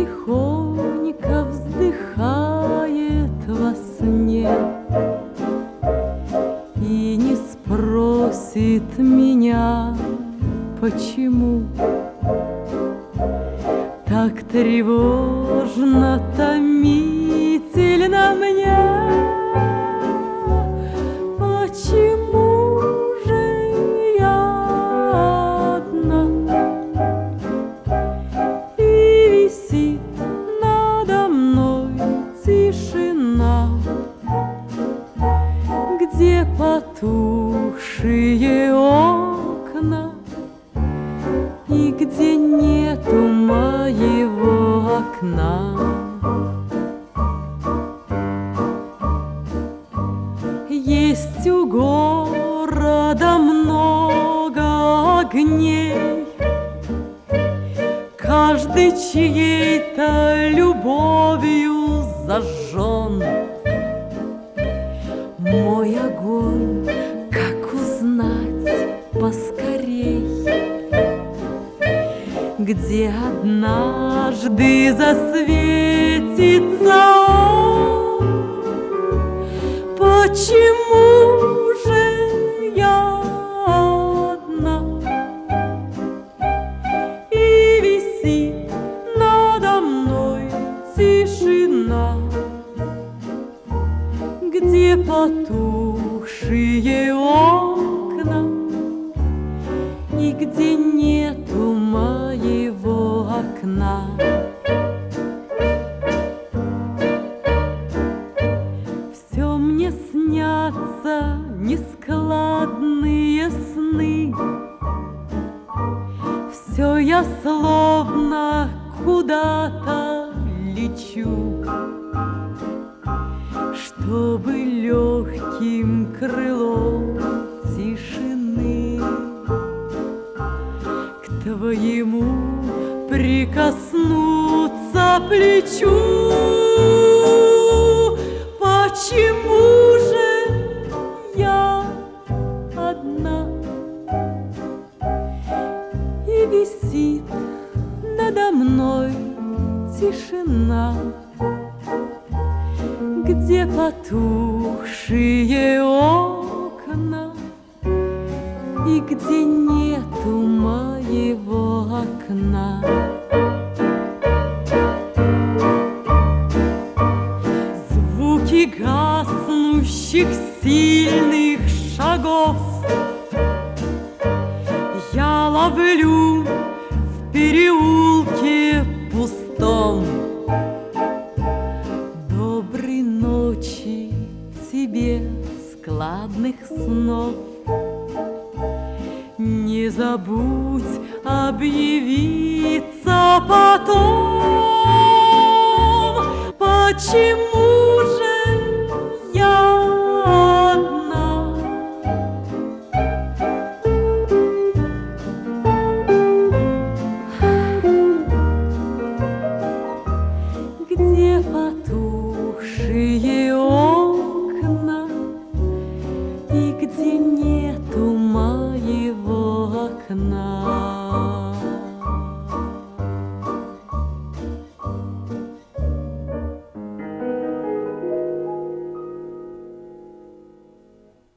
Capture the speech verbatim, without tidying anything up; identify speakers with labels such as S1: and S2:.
S1: тихонько вздыхает во сне и не спросит меня, почему так тревожно, томительно мне. Почему же я одна? И висит надо мной тишина, где потухшие окна и где нету моего окна. Есть у города много огней, каждый чьей-то любовью зажжен. Мой огонь, как узнать поскорей, где однажды засветится он? Почему же я одна? И висит надо мной тишина, где потухшие окна и где нету моего окна. Все мне снятся нескладные сны, все я словно куда-то лечу, чтобы легким крылом тишины к твоему прикоснуться плечу. Почему же я одна? И висит надо мной тишина, где потухшие окна и где нету моего окна. Звуки гаснущих сильных шагов я ловлю в переулке пустом. Доброй ночи тебе, складных снов. Не забудь объявиться потом. Почему же я одна? Где потом